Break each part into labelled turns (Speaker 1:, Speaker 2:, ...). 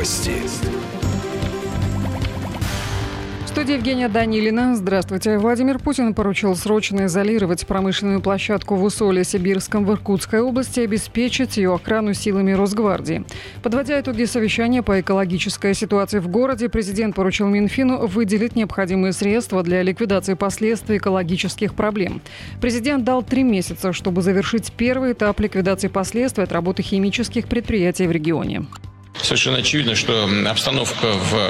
Speaker 1: Новости.
Speaker 2: В студии Евгения Данилина. Здравствуйте. Владимир Путин поручил срочно изолировать промышленную площадку в Усолье-Сибирском в Иркутской области и обеспечить ее охрану силами Росгвардии. Подводя итоги совещания по экологической ситуации в городе, президент поручил Минфину выделить необходимые средства для ликвидации последствий экологических проблем. Президент дал 3 месяца, чтобы завершить первый этап ликвидации последствий от работы химических предприятий в регионе.
Speaker 3: Совершенно очевидно, что обстановка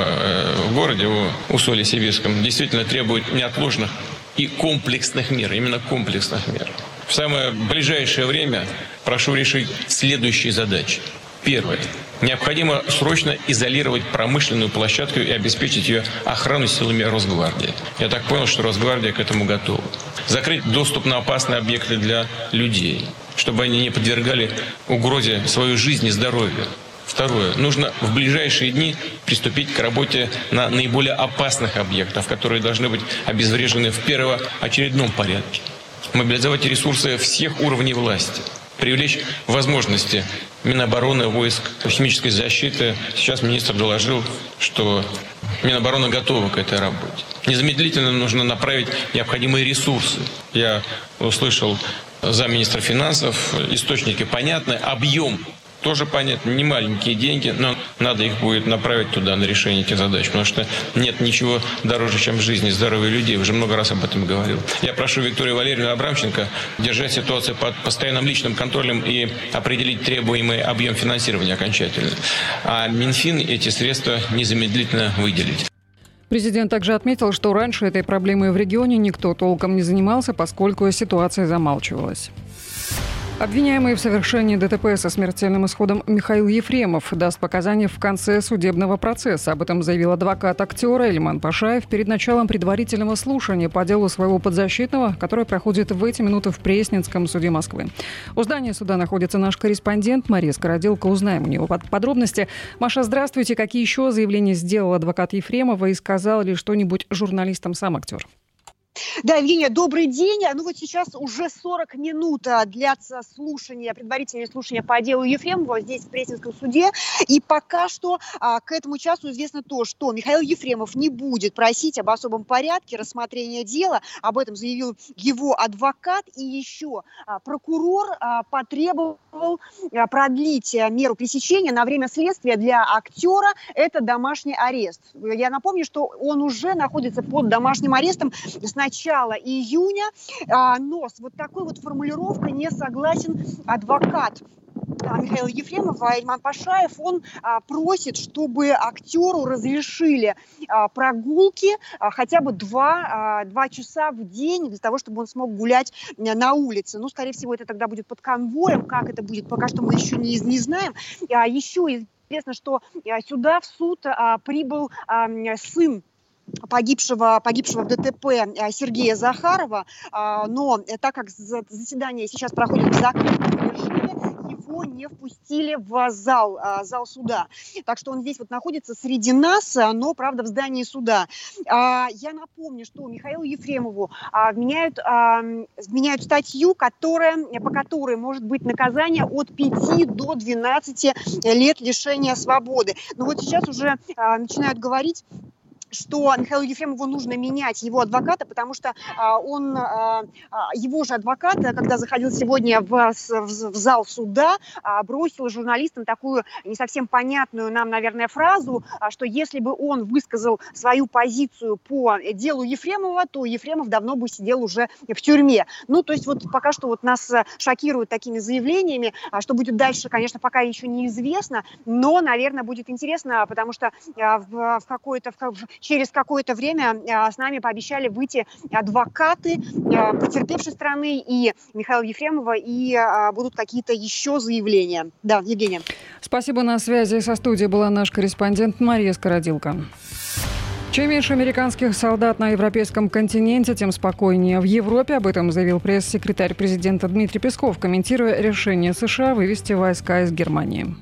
Speaker 3: в городе, в Усолье-Сибирском, действительно требует неотложных и комплексных мер, именно комплексных мер. В самое ближайшее время прошу решить следующие задачи. Первое. Необходимо срочно изолировать промышленную площадку и обеспечить ее охрану силами Росгвардии. Я так понял, что Росгвардия к этому готова. Закрыть доступ на опасные объекты для людей, чтобы они не подвергали угрозе свою жизнь и здоровье. Второе. Нужно в ближайшие дни приступить к работе на наиболее опасных объектах, которые должны быть обезврежены в первоочередном порядке. Мобилизовать ресурсы всех уровней власти. Привлечь возможности Минобороны, войск химической защиты. Сейчас министр доложил, что Минобороны готова к этой работе. Незамедлительно нужно направить необходимые ресурсы. Я услышал замминистра финансов, источники понятны, объем тоже понятно, не маленькие деньги, но надо их будет направить туда на решение этих задач, потому что нет ничего дороже, чем жизнь и здоровье людей. Уже много раз об этом говорил. Я прошу Викторию Валерьевну Абрамченко держать ситуацию под постоянным личным контролем и определить требуемый объем финансирования окончательно. А Минфин эти средства незамедлительно выделить.
Speaker 2: Президент также отметил, что раньше этой проблемой в регионе никто толком не занимался, поскольку ситуация замалчивалась. Обвиняемый в совершении ДТП со смертельным исходом Михаил Ефремов даст показания в конце судебного процесса. Об этом заявил адвокат актера Ильман Пашаев перед началом предварительного слушания по делу своего подзащитного, которое проходит в эти минуты в Пресненском суде Москвы. У здания суда находится наш корреспондент Мария Скородилка. Узнаем у него подробности. Маша, здравствуйте. Какие еще заявления сделал адвокат Ефремова и сказал ли что-нибудь журналистам сам актер?
Speaker 4: Да, Евгения, добрый день. Ну вот сейчас уже 40 минут длятся предварительные слушания по делу Ефремова здесь, в Пресненском суде. И пока что к этому часу известно то, что Михаил Ефремов не будет просить об особом порядке рассмотрения дела. Об этом заявил его адвокат. И еще прокурор потребовал продлить меру пресечения на время следствия для актера. Это домашний арест. Я напомню, что он уже находится под домашним арестом с начала июня, но с вот такой вот формулировкой не согласен адвокат Михаила Ефремова, Ильман Пашаев. Он просит, чтобы актеру разрешили прогулки хотя бы 2 часа в день для того, чтобы он смог гулять на улице. Ну, скорее всего, это тогда будет под конвоем. Как это будет, пока что мы еще не знаем. Еще известно, что сюда в суд прибыл сын погибшего в ДТП Сергея Захарова, но так как заседание сейчас проходит в закрытом режиме, его не впустили в зал суда. Так что он здесь вот находится среди нас, но, правда, в здании суда. Я напомню, что Михаилу Ефремову вменяют статью, по которой может быть наказание от 5 до 12 лет лишения свободы. Но вот сейчас уже начинают говорить, что Михаилу Ефремову нужно менять его адвоката, потому что его же адвокат, когда заходил сегодня в зал суда, бросил журналистам такую не совсем понятную нам, наверное, фразу, что если бы он высказал свою позицию по делу Ефремова, то Ефремов давно бы сидел уже в тюрьме. Ну, то есть вот пока что вот нас шокируют такими заявлениями. Что будет дальше, конечно, пока еще неизвестно, но, наверное, будет интересно, потому что через какое-то время с нами пообещали выйти адвокаты потерпевшей стороны и Михаила Ефремова, и будут какие-то еще заявления. Да, Евгения.
Speaker 2: Спасибо. На связи со студией была наш корреспондент Мария Скородилка. Чем меньше американских солдат на европейском континенте, тем спокойнее в Европе. Об этом заявил пресс-секретарь президента Дмитрий Песков, комментируя решение США вывести войска из Германии.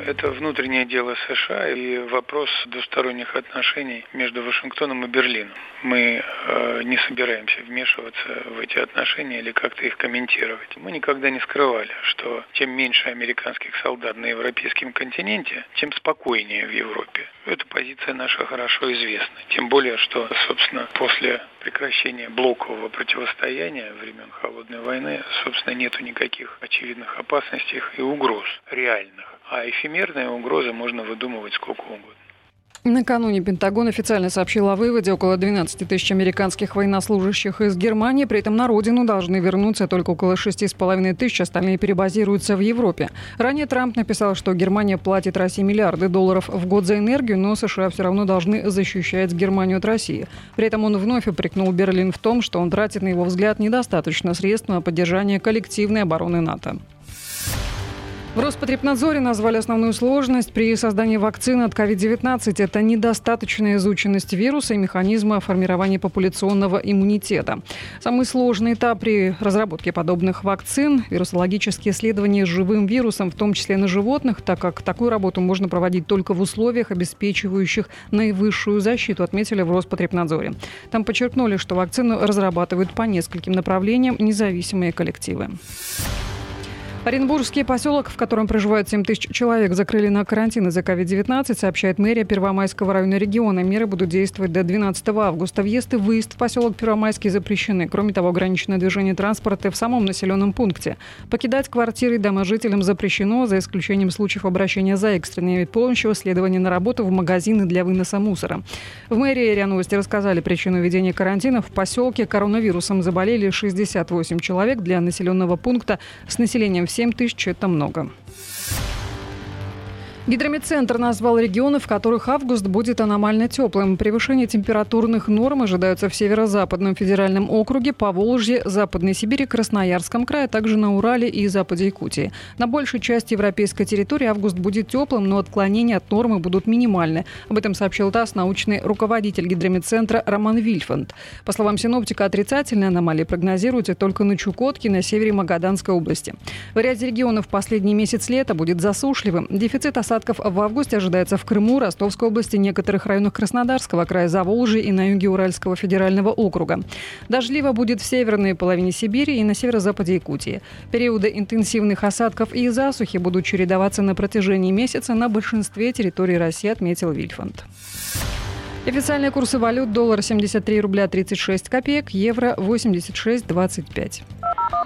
Speaker 1: Это внутреннее дело США и вопрос двусторонних отношений между Вашингтоном и Берлином. Мы не собираемся вмешиваться в эти отношения или как-то их комментировать. Мы никогда не скрывали, что чем меньше американских солдат на европейском континенте, тем спокойнее в Европе. Эта позиция наша хорошо известна. Тем более, что, собственно, после прекращения блокового противостояния времен Холодной войны, собственно, нету никаких очевидных опасностей и угроз реальных. А эфемерные угрозы можно выдумывать сколько угодно.
Speaker 2: Накануне Пентагон официально сообщил о выводе около 12 тысяч американских военнослужащих из Германии. При этом на родину должны вернуться только около 6,5 тысяч, остальные перебазируются в Европе. Ранее Трамп написал, что Германия платит России миллиарды долларов в год за энергию, но США все равно должны защищать Германию от России. При этом он вновь упрекнул Берлин в том, что он тратит, на его взгляд, недостаточно средств на поддержание коллективной обороны НАТО. В Роспотребнадзоре назвали основную сложность при создании вакцины от COVID-19. Это недостаточная изученность вируса и механизма формирования популяционного иммунитета. Самый сложный этап при разработке подобных вакцин – вирусологические исследования с живым вирусом, в том числе на животных, так как такую работу можно проводить только в условиях, обеспечивающих наивысшую защиту, отметили в Роспотребнадзоре. Там подчеркнули, что вакцину разрабатывают по нескольким направлениям независимые коллективы. Оренбургский поселок, в котором проживают 7 тысяч человек, закрыли на карантин из-за COVID-19, сообщает мэрия Первомайского района региона. Меры будут действовать до 12 августа. Въезд и выезд в поселок Первомайский запрещены. Кроме того, ограничено движение транспорта в самом населенном пункте. Покидать квартиры и дома жителям запрещено, за исключением случаев обращения за экстренной помощью, следования на работу в магазины для выноса мусора. В мэрии РИА Новости рассказали причину введения карантина. В поселке коронавирусом заболели 68 человек. Для населенного пункта с населением 7 тысяч – это много. Гидрометцентр назвал регионы, в которых август будет аномально теплым. Превышение температурных норм ожидается в Северо-Западном федеральном округе, Поволжье, Западной Сибири, Красноярском крае, а также на Урале и западе Якутии. На большей части европейской территории август будет теплым, но отклонения от нормы будут минимальны. Об этом сообщил ТАСС научный руководитель Гидрометцентра Роман Вильфанд. По словам синоптика, отрицательные аномалии прогнозируются только на Чукотке, на севере Магаданской области. В ряде регионов последний месяц лета будет засушливым. Дефицит осадков в августе ожидается в Крыму, Ростовской области, некоторых районах Краснодарского края, Заволжья и на юге Уральского федерального округа. Дождливо будет в северной половине Сибири и на северо-западе Якутии. Периоды интенсивных осадков и засухи будут чередоваться на протяжении месяца на большинстве территорий России, отметил Вильфанд. Официальные курсы валют: доллар 73 рубля 36 копеек, евро 86,25.